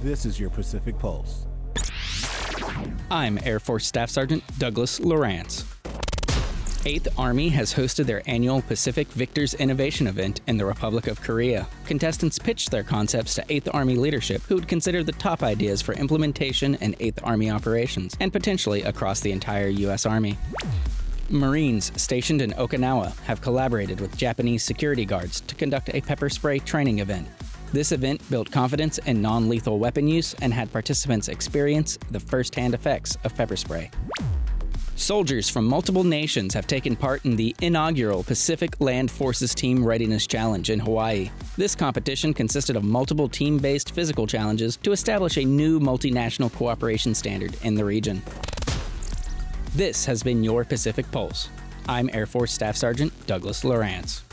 This is your Pacific Pulse. I'm Air Force Staff Sergeant Douglas Lawrence. 8th Army has hosted their annual Pacific Victors Innovation event in the Republic of Korea. Contestants pitched their concepts to 8th Army leadership, who would consider the top ideas for implementation in 8th Army operations, and potentially across the entire U.S. Army. Marines stationed in Okinawa have collaborated with Japanese security guards to conduct a pepper spray training event. This event built confidence in non-lethal weapon use and had participants experience the first-hand effects of pepper spray. Soldiers from multiple nations have taken part in the inaugural Pacific Land Forces Team Readiness Challenge in Hawaii. This competition consisted of multiple team-based physical challenges to establish a new multinational cooperation standard in the region. This has been your Pacific Pulse. I'm Air Force Staff Sergeant Douglas Lawrence.